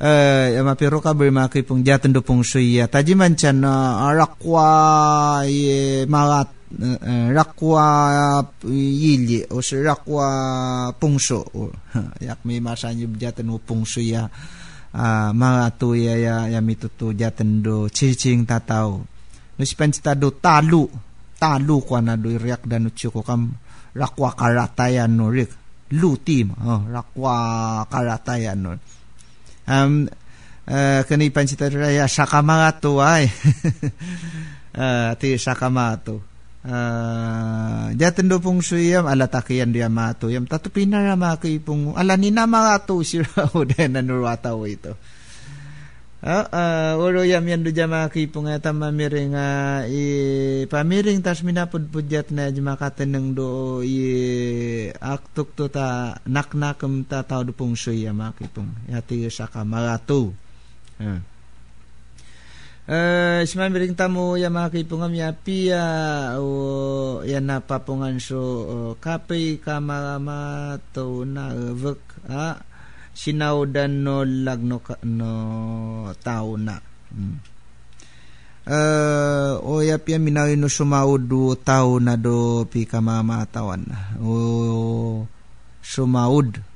mapiro ka bermaki pong jatan do pong suya tajiman chan rakwa marat rakwa yili o rakwa pungso yak may masanyo jatan do pong suya mga to ya mituto jatan do cicing tataw no si pancita do talu kwa na do riak dan uchuko kam rakwa karatayan no rik lutim rakwa karatayan no kanipan si Raya Sakamato ay ti Sakamato jatan do pong suyam alatakian dia mato yam tatu pinaramaki pong alanina mato sira udan nanurwata ito oro yam yan do jamaki pong tamamiring pamiring tas minapudpudjat na jamakateneng do aktuk to ta naknakem ta tao do pong suya maki pong yati Sakamarato simamiring tamo yamaki pong amyapia o yan napapungan so kapay kamaramato na vek sinaudan no lagno no tao na o yapia minawi no sumaud do tao na do pi kamamatawan o sumaud